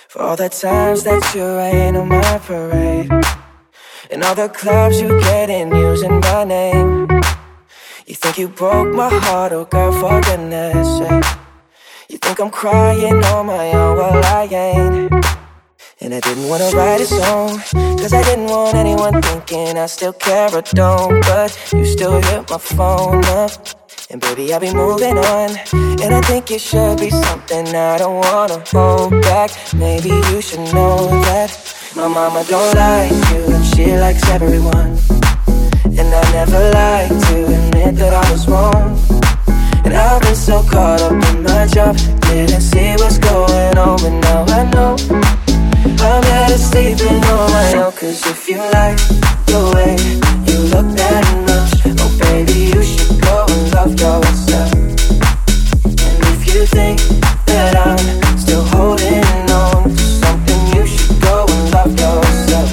For all the times that you rain on my parade, and all the clubs you get in using my name. You think you broke my heart, oh girl, for goodness sake. You think I'm crying on my own, well I ain't. And I didn't wanna write a song, cause I didn't want anyone thinking I still care or don't. But you still hit my phone up, and baby, I'll be moving on. And I think it should be something I don't wanna hold back. Maybe you should know that my mama don't like you, and she likes everyone. And I never like to admit that I was wrong. And I've been so caught up in my job, didn't see what's going on, but now I know I'm better sleeping on my own. Cause if you like the way you look that much, oh baby, you should go and love yourself. And if you think that I'm still holding on to something, you should go and love yourself.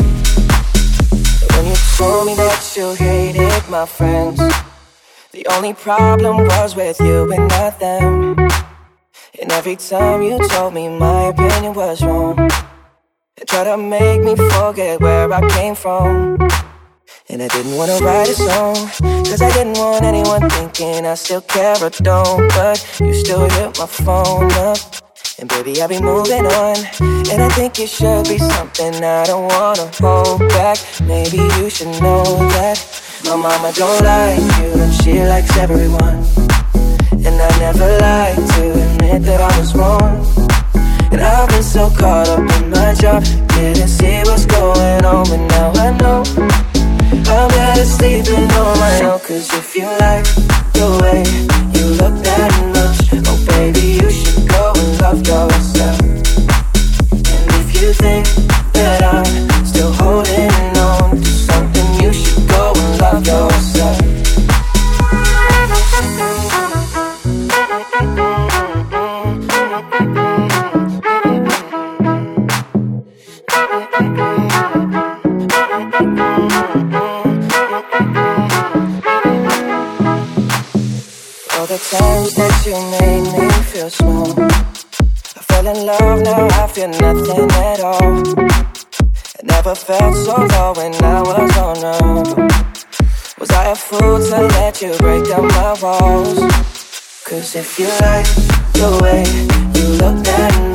When you told me that you hated my friends, the only problem was with you and not them. And every time you told me my opinion was wrong, and try to make me forget where I came from. And I didn't wanna write a song, cause I didn't want anyone thinking I still care or don't. But you still hit my phone up, and baby, I'll be moving on. And I think it should be something I don't wanna hold back. Maybe you should know that my mama don't like you, and she likes everyone. And I never like to admit that I was wrong. And I've been so caught up in my job, didn't see what's going on, but now I know I'm better sleeping on my own. Cause if you like the way you look that much, oh baby, you should go and love yourself. And if you think that I'm still holding on to something, you should go and love yourself. All the times that you made me feel small, I fell in love, now I feel nothing at all. I never felt so low when I was vulnerable. Was I a fool to let you break down my walls? Cause if you like the way you look that